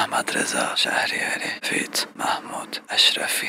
احمد رضا شهریاری فیت محمود اشرفی.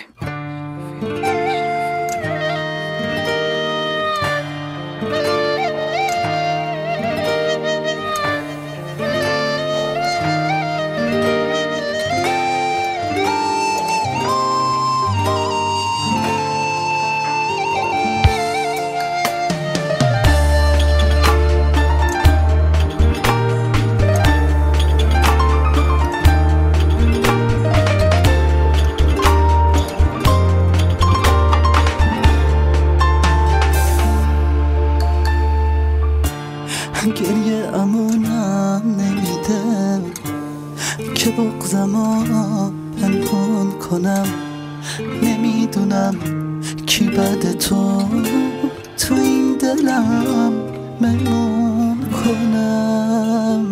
گریه امونم نمیده که بغضمو پنهون کنم. نمیدونم کی بعد تو این دلم مهمون کنم.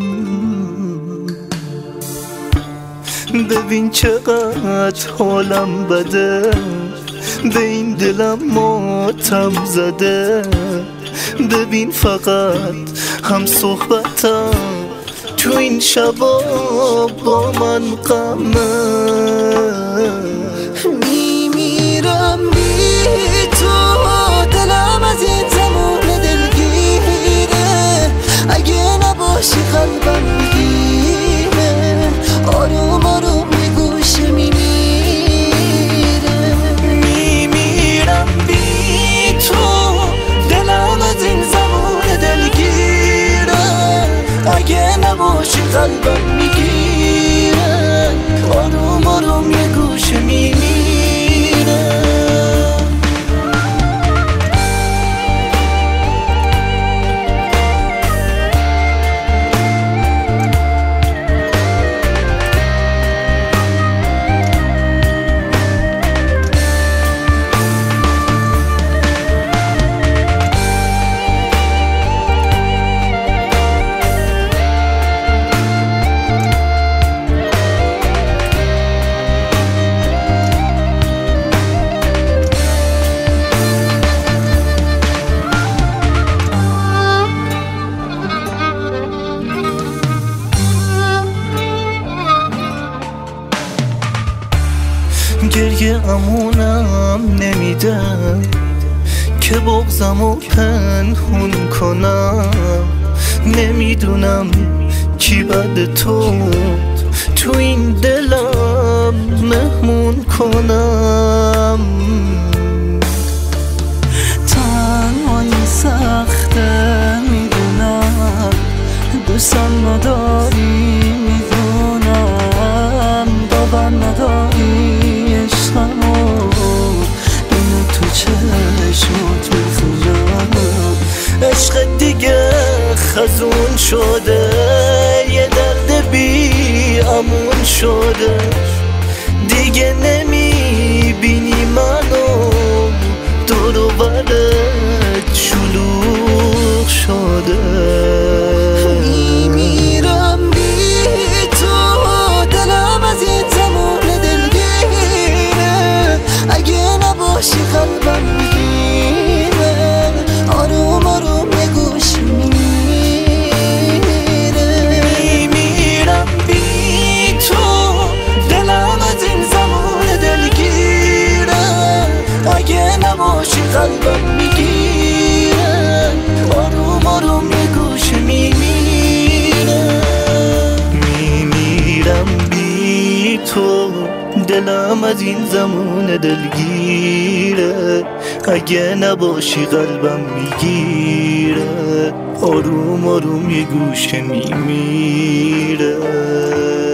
ببین چقدر حالم بده، به این دلم ماتم زده. ببین فقط هم صحبتم تو این شبا با من غمه. میمیرم بی تو، دلم از این زمان دلگیره. اگه نباشی قلبم میگیره، آروم آروم میگوشه میمیره. میمیرم بی تو، دلم از این زمان دلگیره. اگه نباشی قلبم میگیره، آروم آروم یه گوشه میمیره. گریه امونم نمیده که بغضمو پنهون کنم. نمیدونم کی بعد تو این دلم مهمون کنم. تنهایی سخته میدونم، دوستم نداری میدونم. باور نداری اینو تو چشمات میخونم. عشق دیگه خزون شده، یه درد بی امون شده. دیگه نمیبینی منو، دور و برت شلوغ شده. میمیرم بی تو، دلم از این زمان دلگیره. اگه نباشی قلبم میگیره، آروم آروم یه گوش میمیره. میمیرم بی تو، دلم از این زمان دلگیره. اگه نباشی قلبم میگیره، آروم آروم یه گوش میمیره. میمیرم بی تو، دلم از این زمان دلگیره. اگه نباشی قلبم میگیره، آروم آروم یه گوشه میمیره.